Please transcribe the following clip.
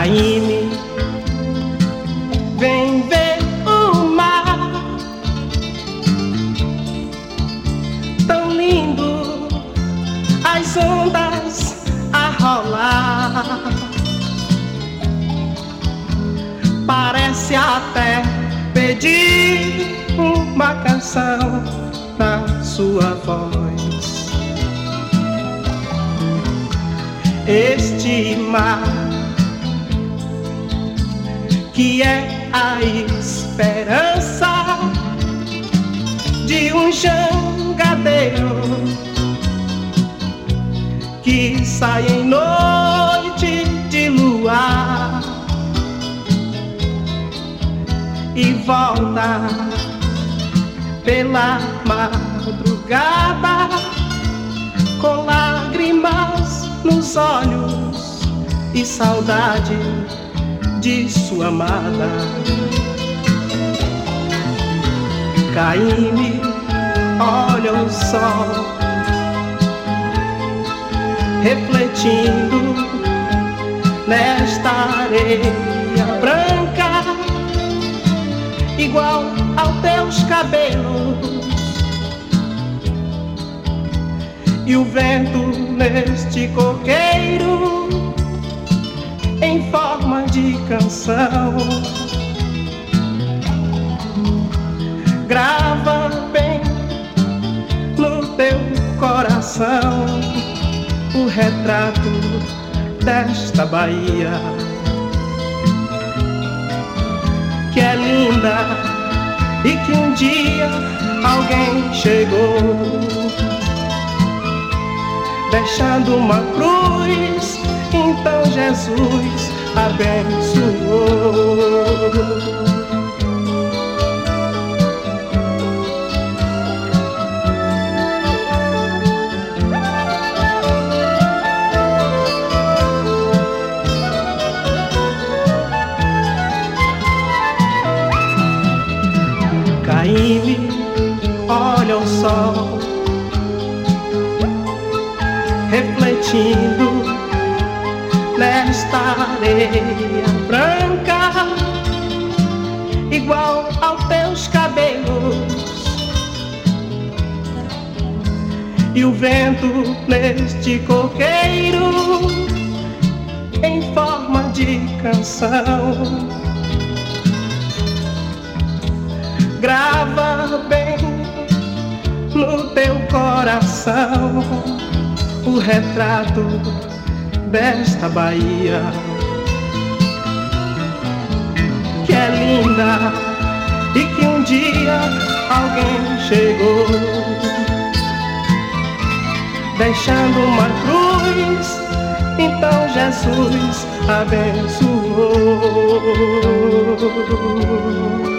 Caíme, vem ver o mar tão lindo, as ondas a rolar. Parece até pedir uma canção na sua voz. Este mar que é a esperança de um jangadeiro que sai em noite de luar e volta pela madrugada com lágrimas nos olhos e saudade de sua amada. Caíme, olha o sol refletindo nesta areia branca, igual aos teus cabelos, e o vento neste coqueiro em forma de canção. Grava bem no teu coração o retrato desta Bahia, que é linda e que um dia alguém chegou, deixando uma cruz. Então Jesus abençoou. Caíme, olha o sol refletindo nesta areia branca, igual aos teus cabelos, e o vento neste coqueiro em forma de canção. Grava bem no teu coração o retrato desta Bahia, que é linda e que um dia alguém chegou, deixando uma cruz. Então Jesus abençoou.